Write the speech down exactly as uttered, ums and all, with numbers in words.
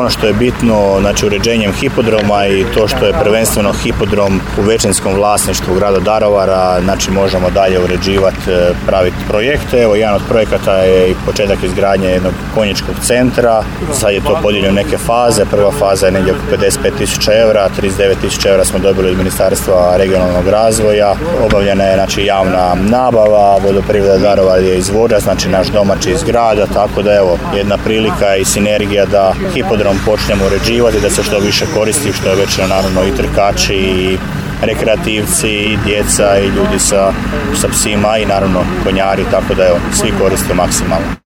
ono što je bitno, znači uređenjem hipodroma i to što je prvenstveno hipodrom u većinskom vlasništvu grada Daruvara, znači možemo dalje uređivati, praviti projekte. Evo, jedan od projekata je i početak izgradnje jednog konjičkog centra. Sad je to podijeljeno neke faze. Prva faza je negdje oko pedeset pet tisuća eura, trideset devet tisuća eura smo dobili od Ministarstva regionalnog razvoja. Obavljena je znači javna nabava, Vodoprivreda Daruvar je izvođač, znači naš domaći iz grada, tako da evo jedna prilika i sinergija da hipodrom počnemo uređivati, da se što više koristi, što je već naravno i trkači i rekreativci i djeca i ljudi sa, sa psima i naravno konjari, tako da evo svi koriste maksimalno.